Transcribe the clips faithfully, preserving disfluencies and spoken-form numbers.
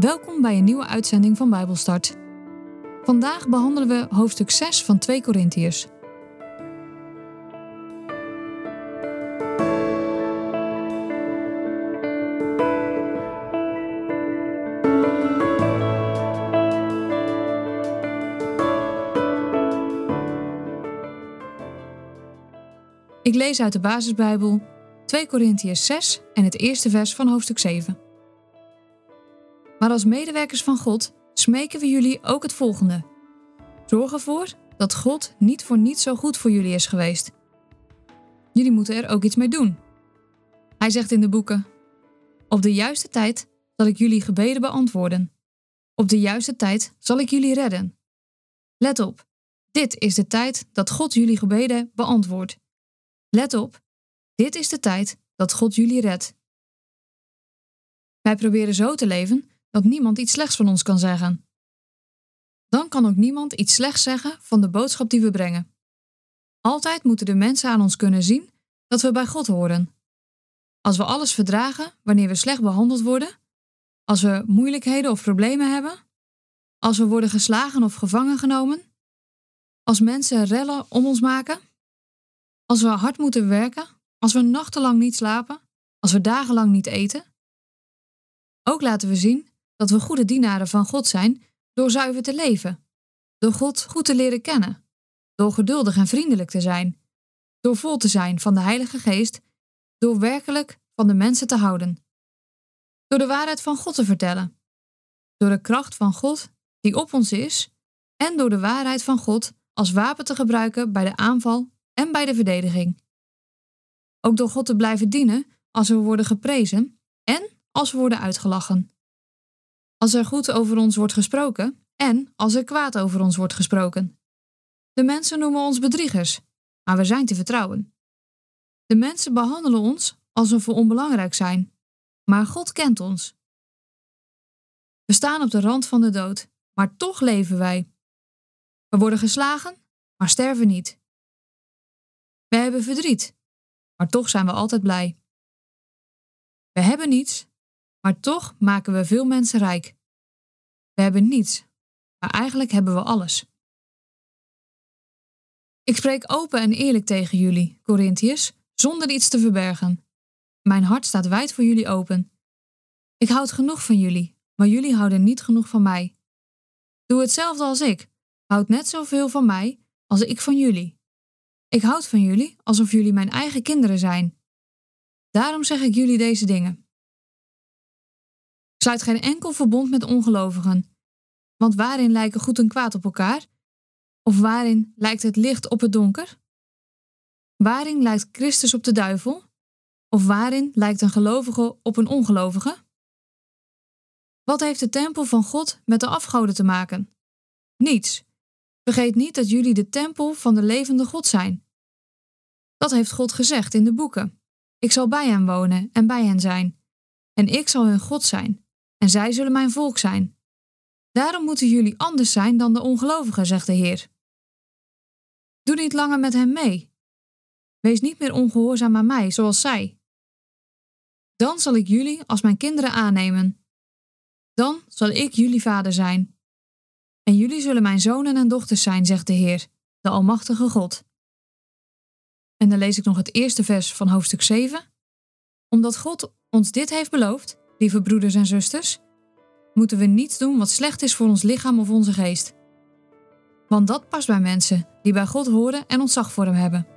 Welkom bij een nieuwe uitzending van Bijbelstart. Vandaag behandelen we hoofdstuk zes van twee Korintiërs. Ik lees uit de basisbijbel twee Korintiërs zes en het eerste vers van hoofdstuk zeven. Maar als medewerkers van God smeken we jullie ook het volgende. Zorg ervoor dat God niet voor niets zo goed voor jullie is geweest. Jullie moeten er ook iets mee doen. Hij zegt in de boeken: op de juiste tijd zal ik jullie gebeden beantwoorden. Op de juiste tijd zal ik jullie redden. Let op, dit is de tijd dat God jullie gebeden beantwoordt. Let op, dit is de tijd dat God jullie redt. Wij proberen zo te leven dat niemand iets slechts van ons kan zeggen. Dan kan ook niemand iets slechts zeggen van de boodschap die we brengen. Altijd moeten de mensen aan ons kunnen zien dat we bij God horen. Als we alles verdragen wanneer we slecht behandeld worden, als we moeilijkheden of problemen hebben, als we worden geslagen of gevangen genomen, als mensen rellen om ons maken, als we hard moeten werken, als we nachtenlang niet slapen, als we dagenlang niet eten. Ook laten we zien dat we goede dienaren van God zijn door zuiver te leven, door God goed te leren kennen, door geduldig en vriendelijk te zijn, door vol te zijn van de Heilige Geest, door werkelijk van de mensen te houden, door de waarheid van God te vertellen, door de kracht van God die op ons is en door de waarheid van God als wapen te gebruiken bij de aanval en bij de verdediging. Ook door God te blijven dienen als we worden geprezen en als we worden uitgelachen. Als er goed over ons wordt gesproken en als er kwaad over ons wordt gesproken. De mensen noemen ons bedriegers, maar we zijn te vertrouwen. De mensen behandelen ons alsof we onbelangrijk zijn, maar God kent ons. We staan op de rand van de dood, maar toch leven wij. We worden geslagen, maar sterven niet. We hebben verdriet, maar toch zijn we altijd blij. We hebben niets, maar toch maken we veel mensen rijk. We hebben niets, maar eigenlijk hebben we alles. Ik spreek open en eerlijk tegen jullie, Korintiërs, zonder iets te verbergen. Mijn hart staat wijd voor jullie open. Ik houd genoeg van jullie, maar jullie houden niet genoeg van mij. Doe hetzelfde als ik. Houd net zoveel van mij als ik van jullie. Ik houd van jullie alsof jullie mijn eigen kinderen zijn. Daarom zeg ik jullie deze dingen. Sluit geen enkel verbond met ongelovigen. Want waarin lijken goed en kwaad op elkaar? Of waarin lijkt het licht op het donker? Waarin lijkt Christus op de duivel? Of waarin lijkt een gelovige op een ongelovige? Wat heeft de tempel van God met de afgoden te maken? Niets. Vergeet niet dat jullie de tempel van de levende God zijn. Dat heeft God gezegd in de boeken. Ik zal bij hen wonen en bij hen zijn. En ik zal hun God zijn. En zij zullen mijn volk zijn. Daarom moeten jullie anders zijn dan de ongelovigen, zegt de Heer. Doe niet langer met hen mee. Wees niet meer ongehoorzaam aan mij, zoals zij. Dan zal ik jullie als mijn kinderen aannemen. Dan zal ik jullie vader zijn. En jullie zullen mijn zonen en dochters zijn, zegt de Heer, de Almachtige God. En dan lees ik nog het eerste vers van hoofdstuk zeven. Omdat God ons dit heeft beloofd, lieve broeders en zusters, moeten we niets doen wat slecht is voor ons lichaam of onze geest. Want dat past bij mensen die bij God horen en ontzag voor hem hebben.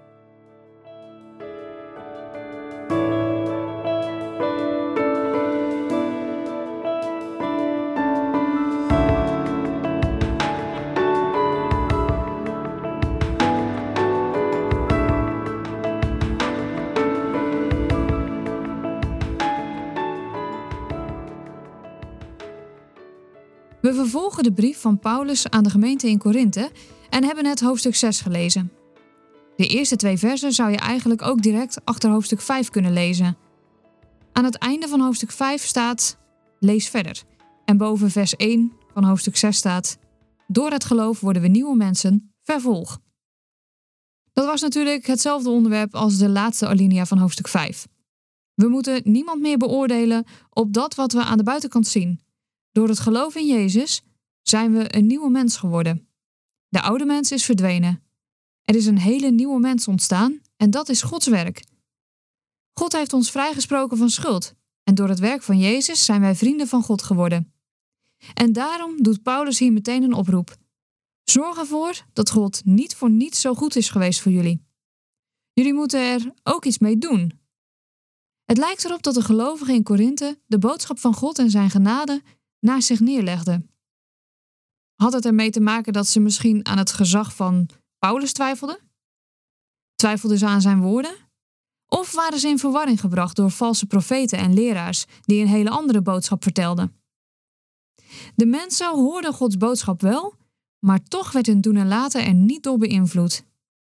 We vervolgen de brief van Paulus aan de gemeente in Korinthe en hebben net hoofdstuk zes gelezen. De eerste twee versen zou je eigenlijk ook direct achter hoofdstuk vijf kunnen lezen. Aan het einde van hoofdstuk vijf staat: lees verder. En boven vers één van hoofdstuk zes staat: door het geloof worden we nieuwe mensen, vervolg. Dat was natuurlijk hetzelfde onderwerp als de laatste alinea van hoofdstuk vijf. We moeten niemand meer beoordelen op dat wat we aan de buitenkant zien. door het geloof in Jezus zijn we een nieuwe mens geworden. De oude mens is verdwenen. Er is een hele nieuwe mens ontstaan en dat is Gods werk. God heeft ons vrijgesproken van schuld en door het werk van Jezus zijn wij vrienden van God geworden. En daarom doet Paulus hier meteen een oproep. Zorg ervoor dat God niet voor niets zo goed is geweest voor jullie. Jullie moeten er ook iets mee doen. Het lijkt erop dat de gelovigen in Korinthe de boodschap van God en zijn genade naast zich neerlegden. Had het ermee te maken dat ze misschien aan het gezag van Paulus twijfelden? Twijfelden ze aan zijn woorden? Of waren ze in verwarring gebracht door valse profeten en leraars die een hele andere boodschap vertelden? De mensen hoorden Gods boodschap wel, maar toch werd hun doen en laten er niet door beïnvloed.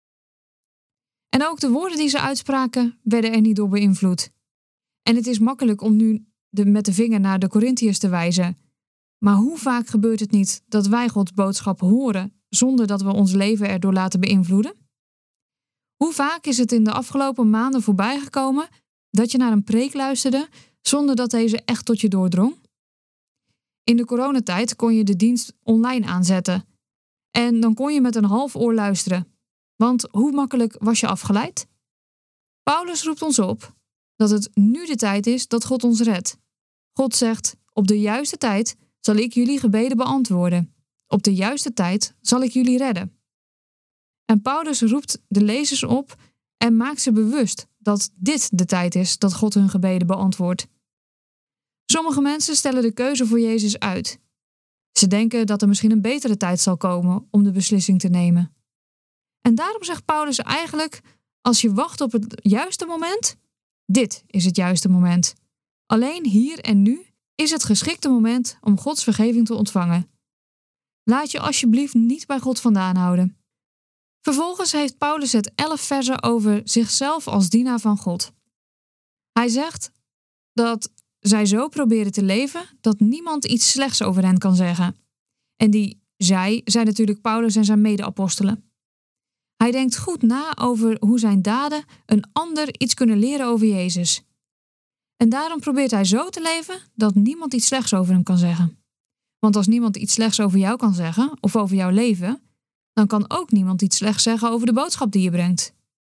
En ook de woorden die ze uitspraken werden er niet door beïnvloed. En het is makkelijk om nu de, met de vinger naar de Korintiërs te wijzen. Maar hoe vaak gebeurt het niet dat wij Gods boodschap horen zonder dat we ons leven erdoor laten beïnvloeden? Hoe vaak is het in de afgelopen maanden voorbijgekomen dat je naar een preek luisterde zonder dat deze echt tot je doordrong? In de coronatijd kon je de dienst online aanzetten. En dan kon je met een half oor luisteren. Want hoe makkelijk was je afgeleid? Paulus roept ons op dat het nu de tijd is dat God ons redt. God zegt, op de juiste tijd zal ik jullie gebeden beantwoorden. Op de juiste tijd zal ik jullie redden. En Paulus roept de lezers op en maakt ze bewust dat dit de tijd is dat God hun gebeden beantwoordt. Sommige mensen stellen de keuze voor Jezus uit. Ze denken dat er misschien een betere tijd zal komen om de beslissing te nemen. En daarom zegt Paulus eigenlijk, als je wacht op het juiste moment, dit is het juiste moment. Alleen hier en nu is het geschikte moment om Gods vergeving te ontvangen. Laat je alsjeblieft niet bij God vandaan houden. Vervolgens heeft Paulus het elf versen over zichzelf als dienaar van God. Hij zegt dat zij zo proberen te leven dat niemand iets slechts over hen kan zeggen. En die zij zijn natuurlijk Paulus en zijn mede-apostelen. Hij denkt goed na over hoe zijn daden een ander iets kunnen leren over Jezus. En daarom probeert hij zo te leven dat niemand iets slechts over hem kan zeggen. Want als niemand iets slechts over jou kan zeggen of over jouw leven, dan kan ook niemand iets slechts zeggen over de boodschap die je brengt.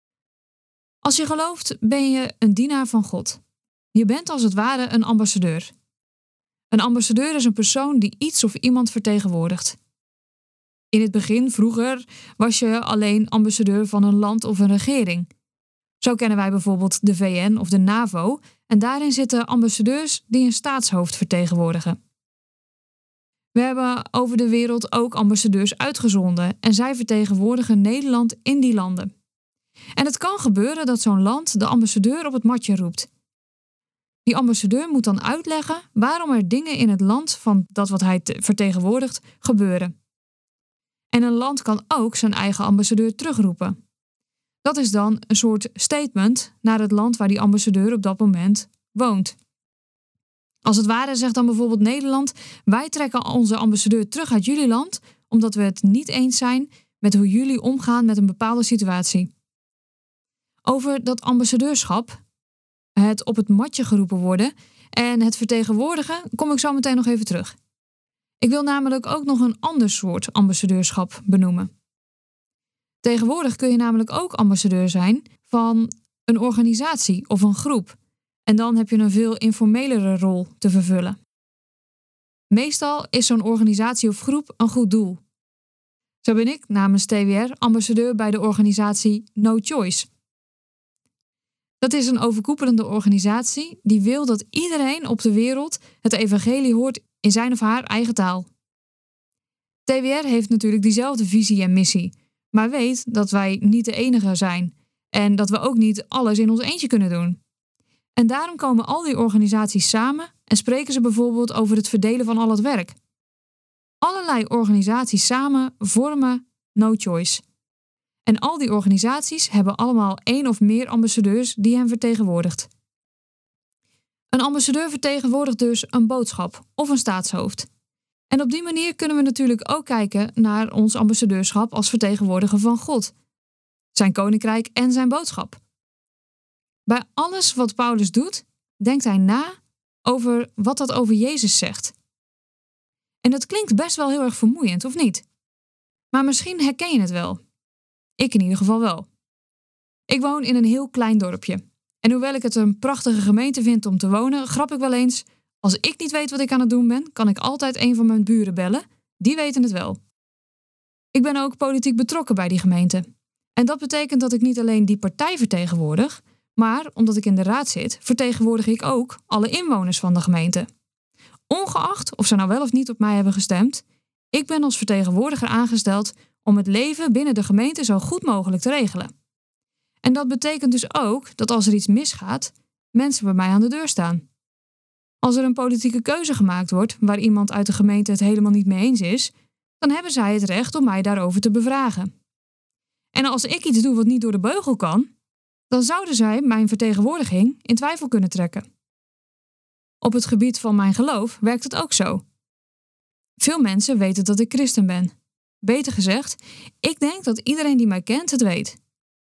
Als je gelooft, ben je een dienaar van God. Je bent als het ware een ambassadeur. Een ambassadeur is een persoon die iets of iemand vertegenwoordigt. In het begin, vroeger, was je alleen ambassadeur van een land of een regering. Zo kennen wij bijvoorbeeld de V N of de NAVO en daarin zitten ambassadeurs die een staatshoofd vertegenwoordigen. We hebben over de wereld ook ambassadeurs uitgezonden en zij vertegenwoordigen Nederland in die landen. En het kan gebeuren dat zo'n land de ambassadeur op het matje roept. Die ambassadeur moet dan uitleggen waarom er dingen in het land van dat wat hij vertegenwoordigt gebeuren. En een land kan ook zijn eigen ambassadeur terugroepen. Dat is dan een soort statement naar het land waar die ambassadeur op dat moment woont. Als het ware zegt dan bijvoorbeeld Nederland, wij trekken onze ambassadeur terug uit jullie land omdat we het niet eens zijn met hoe jullie omgaan met een bepaalde situatie. Over dat ambassadeurschap, het op het matje geroepen worden en het vertegenwoordigen, kom ik zo meteen nog even terug. Ik wil namelijk ook nog een ander soort ambassadeurschap benoemen. Tegenwoordig kun je namelijk ook ambassadeur zijn van een organisatie of een groep. En dan heb je een veel informelere rol te vervullen. Meestal is zo'n organisatie of groep een goed doel. Zo ben ik namens T W R ambassadeur bij de organisatie No Choice. Dat is een overkoepelende organisatie die wil dat iedereen op de wereld het evangelie hoort in zijn of haar eigen taal. T W R heeft natuurlijk diezelfde visie en missie, maar weet dat wij niet de enige zijn en dat we ook niet alles in ons eentje kunnen doen. En daarom komen al die organisaties samen en spreken ze bijvoorbeeld over het verdelen van al het werk. Allerlei organisaties samen vormen No Choice. En al die organisaties hebben allemaal één of meer ambassadeurs die hen vertegenwoordigt. Een ambassadeur vertegenwoordigt dus een boodschap of een staatshoofd. En op die manier kunnen we natuurlijk ook kijken naar ons ambassadeurschap als vertegenwoordiger van God, zijn koninkrijk en zijn boodschap. Bij alles wat Paulus doet, denkt hij na over wat dat over Jezus zegt. En dat klinkt best wel heel erg vermoeiend, of niet? Maar misschien herken je het wel. Ik in ieder geval wel. Ik woon in een heel klein dorpje. En hoewel ik het een prachtige gemeente vind om te wonen, grap ik wel eens: als ik niet weet wat ik aan het doen ben, kan ik altijd een van mijn buren bellen. Die weten het wel. Ik ben ook politiek betrokken bij die gemeente. En dat betekent dat ik niet alleen die partij vertegenwoordig, maar omdat ik in de raad zit, vertegenwoordig ik ook alle inwoners van de gemeente. Ongeacht of ze nou wel of niet op mij hebben gestemd, ik ben als vertegenwoordiger aangesteld om het leven binnen de gemeente zo goed mogelijk te regelen. En dat betekent dus ook dat als er iets misgaat, mensen bij mij aan de deur staan. Als er een politieke keuze gemaakt wordt waar iemand uit de gemeente het helemaal niet mee eens is, dan hebben zij het recht om mij daarover te bevragen. En als ik iets doe wat niet door de beugel kan, dan zouden zij mijn vertegenwoordiging in twijfel kunnen trekken. Op het gebied van mijn geloof werkt het ook zo. Veel mensen weten dat ik christen ben. Beter gezegd, ik denk dat iedereen die mij kent het weet.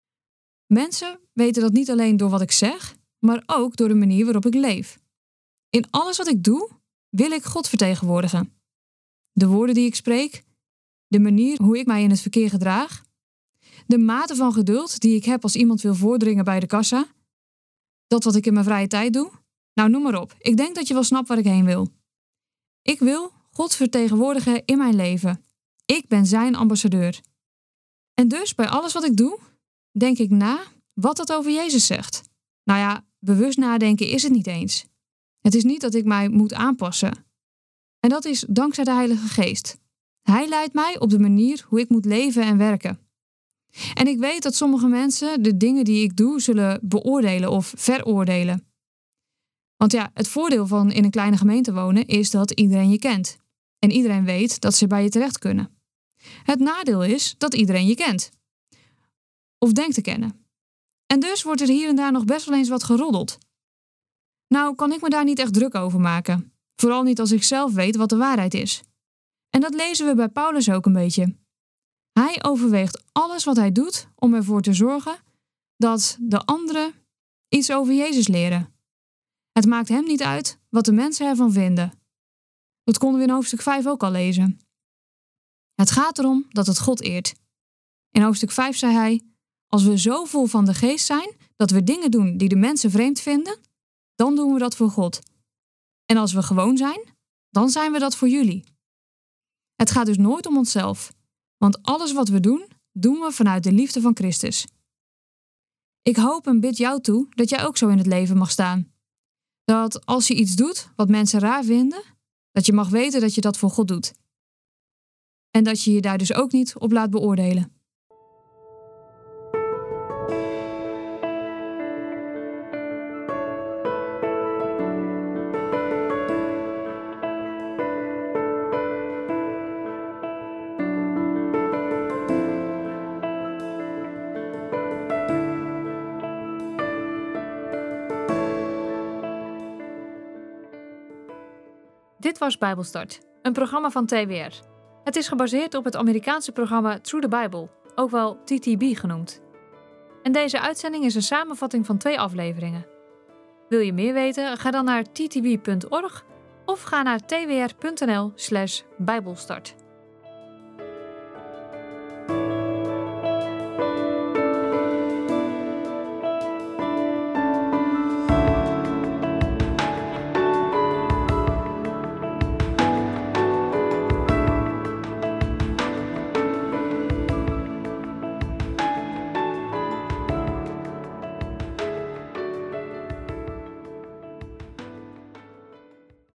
Mensen weten dat niet alleen door wat ik zeg, maar ook door de manier waarop ik leef. In alles wat ik doe, wil ik God vertegenwoordigen. De woorden die ik spreek, de manier hoe ik mij in het verkeer gedraag, de mate van geduld die ik heb als iemand wil voordringen bij de kassa, dat wat ik in mijn vrije tijd doe. Nou, noem maar op. Ik denk dat je wel snapt waar ik heen wil. Ik wil God vertegenwoordigen in mijn leven. Ik ben zijn ambassadeur. En dus bij alles wat ik doe, denk ik na wat dat over Jezus zegt. Nou ja, bewust nadenken is het niet eens. Het is niet dat ik mij moet aanpassen. En dat is dankzij de Heilige Geest. Hij leidt mij op de manier hoe ik moet leven en werken. En ik weet dat sommige mensen de dingen die ik doe zullen beoordelen of veroordelen. Want ja, het voordeel van in een kleine gemeente wonen is dat iedereen je kent. En iedereen weet dat ze bij je terecht kunnen. Het nadeel is dat iedereen je kent. Of denkt te kennen. En dus wordt er hier en daar nog best wel eens wat geroddeld. Nou kan ik me daar niet echt druk over maken. Vooral niet als ik zelf weet wat de waarheid is. En dat lezen we bij Paulus ook een beetje. Hij overweegt alles wat hij doet om ervoor te zorgen dat de anderen iets over Jezus leren. Het maakt hem niet uit wat de mensen ervan vinden. Dat konden we in hoofdstuk vijf ook al lezen. Het gaat erom dat het God eert. In hoofdstuk vijf zei hij: als we zo vol van de geest zijn dat we dingen doen die de mensen vreemd vinden, dan doen we dat voor God. En als we gewoon zijn, dan zijn we dat voor jullie. Het gaat dus nooit om onszelf, want alles wat we doen, doen we vanuit de liefde van Christus. Ik hoop en bid jou toe dat jij ook zo in het leven mag staan. Dat als je iets doet wat mensen raar vinden, dat je mag weten dat je dat voor God doet. En dat je je daar dus ook niet op laat beoordelen. Dit was Bijbelstart, een programma van T W R. Het is gebaseerd op het Amerikaanse programma Through the Bible, ook wel T T B genoemd. En deze uitzending is een samenvatting van twee afleveringen. Wil je meer weten? Ga dan naar t t b punt org of ga naar t w r punt n l slash bijbelstart.